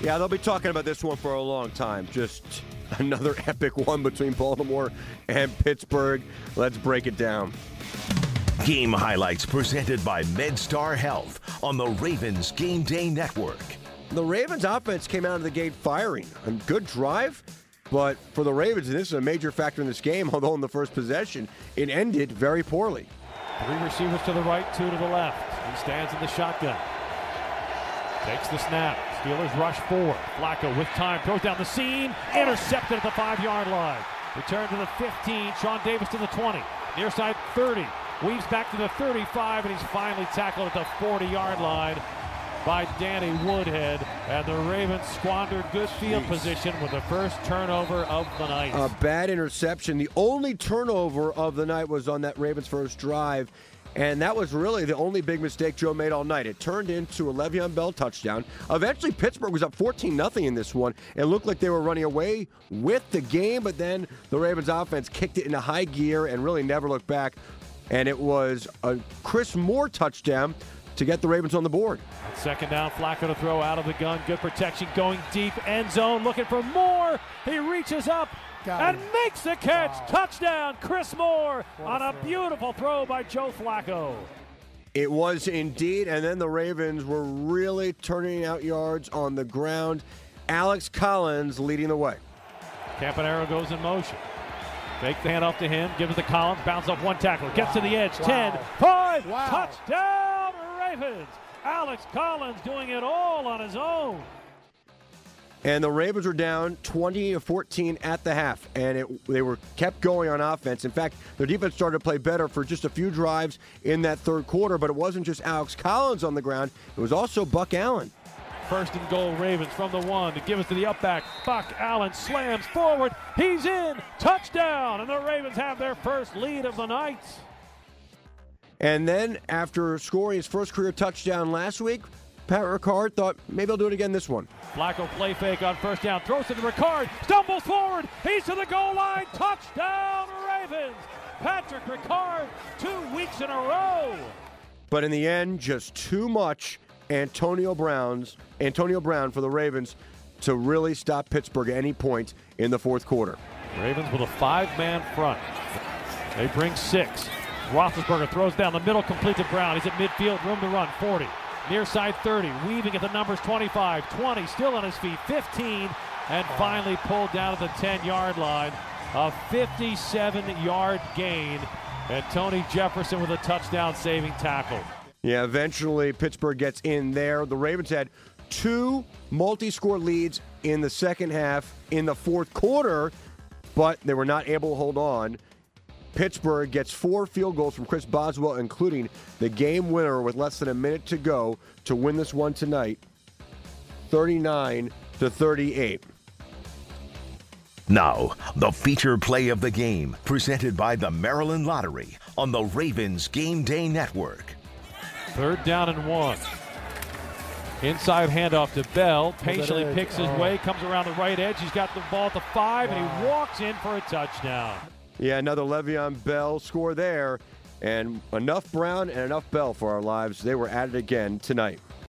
Yeah, they'll be talking about this one for a long time. Just another epic one between Baltimore and Pittsburgh. Let's break it down. Game highlights presented by MedStar Health on the Ravens Game Day Network. The Ravens offense came out of the gate firing. A good drive, but for the Ravens, and this is a major factor in this game, although in the first possession, it ended very poorly. 3 receivers to the right, 2 to the left. He stands in the shotgun. Takes the snap. Steelers rush forward. Flacco with time, throws down the seam. Intercepted at the 5-yard line. Return to the 15. Sean Davis to the 20. Near side 30. Weaves back to the 35, and he's finally tackled at the 40-yard line by Danny Woodhead. And the Ravens squandered good field position with the first turnover of the night. A bad interception. The only turnover of the night was on that Ravens first drive. And that was really the only big mistake Joe made all night. It turned into a Le'Veon Bell touchdown. Eventually, Pittsburgh was up 14-0 in this one. It looked like they were running away with the game, but then the Ravens offense kicked it into high gear and really never looked back. And it was a Chris Moore touchdown to get the Ravens on the board. Second down, Flacco to throw out of the gun. Good protection, going deep, end zone, looking for Moore. He reaches up and makes the catch. Wow. Touchdown, Chris Moore on a beautiful throw by Joe Flacco. It was indeed, and then the Ravens were really turning out yards on the ground. Alex Collins leading the way. Campanaro goes in motion. Fake the handoff to him, gives it to Collins, bounce off one tackler, gets to the edge, 10, 5, touchdown Ravens. Alex Collins doing it all on his own. And the Ravens were down 20-14 at the half, and they were kept going on offense. In fact, their defense started to play better for just a few drives in that third quarter, but it wasn't just Alex Collins on the ground. It was also Buck Allen. First and goal, Ravens from the 1 to give it to the up back. Buck Allen slams forward. He's in. Touchdown. And the Ravens have their first lead of the night. And then after scoring his first career touchdown last week, Pat Ricard thought maybe he'll do it again this one. Flacco play fake on first down. Throws it to Ricard. Stumbles forward. He's to the goal line. Touchdown Ravens. Patrick Ricard 2 weeks in a row. But in the end, just too much Antonio Brown for the Ravens to really stop Pittsburgh at any point in the fourth quarter. Ravens with a 5-man front. They bring 6. Roethlisberger throws down the middle, complete to Brown. He's at midfield, room to run, 40. Near side 30, weaving at the numbers 25, 20, still on his feet, 15, and finally pulled down at the 10-yard line. A 57-yard gain, and Tony Jefferson with a touchdown-saving tackle. Yeah, eventually Pittsburgh gets in there. The Ravens had 2 multi-score leads in the second half in the fourth quarter, but they were not able to hold on. Pittsburgh gets 4 field goals from Chris Boswell, including the game winner with less than a minute to go to win this one tonight, 39-38. Now, the feature play of the game, presented by the Maryland Lottery on the Ravens Game Day Network. 3rd down and 1. Inside handoff to Bell. Patiently picks his way, comes around the right edge. He's got the ball at the 5, and he walks in for a touchdown. Yeah, another Le'Veon Bell score there. And enough Brown and enough Bell for our lives. They were at it again tonight.